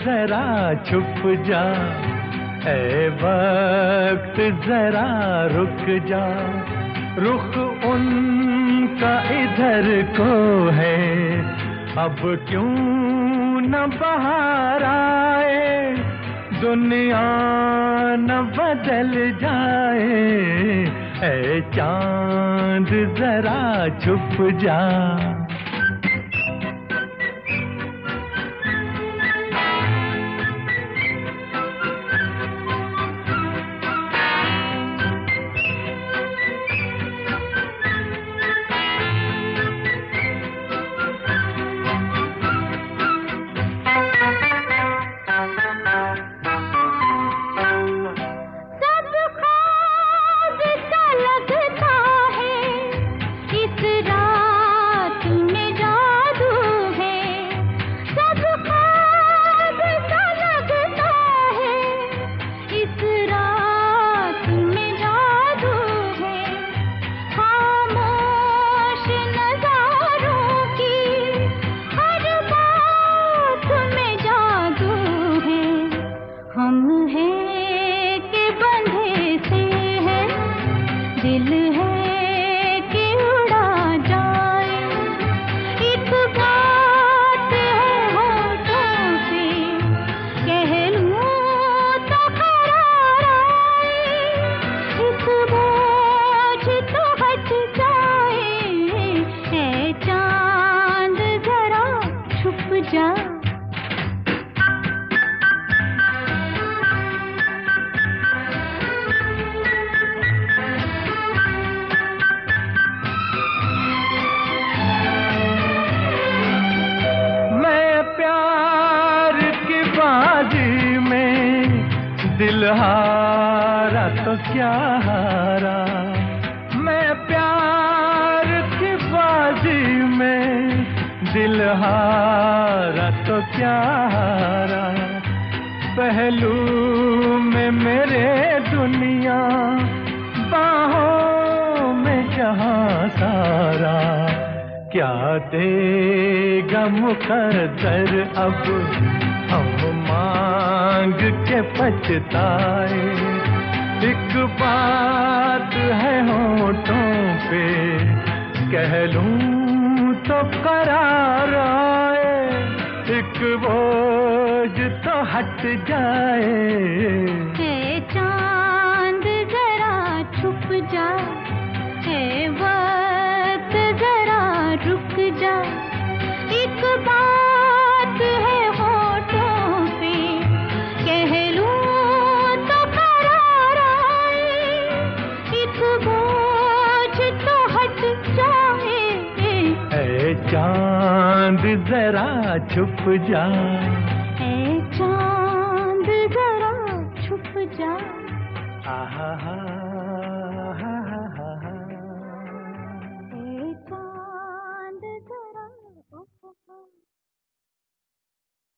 जरा छुप जा, ऐ वक्त जरा रुक जा। रुख उनका इधर को है, अब क्यों न बाहर आए, दुनिया न बदल जाए, ऐ चांद जरा छुप जा। दिल है कि उड़ा जाए, एक बात है होठों पे, कह लूं तो करार आए, एक बोझ तो हट जाए, ऐ चांद जरा छुप जा। दिल हारा तो क्या हारा, मैं प्यार की बाजी में दिल हारा तो क्या हारा। पहलू में मेरे दुनिया, बाहों में जहां सारा, क्या देगा मुकद्दर अब हम मांग के पछताए। एक बात है होठों पे, कह लूं तो करार आए, एक बोझ तो हट जाए। है चांद जरा छुप जा, है वक्त जरा रुक जा, एक बात है होठों पे, कह लूं तो करार आए, एक बोझ तो हट जाए। ऐ चांद जरा छुप जा, ऐ चांद जरा छुप जा। आहा हा।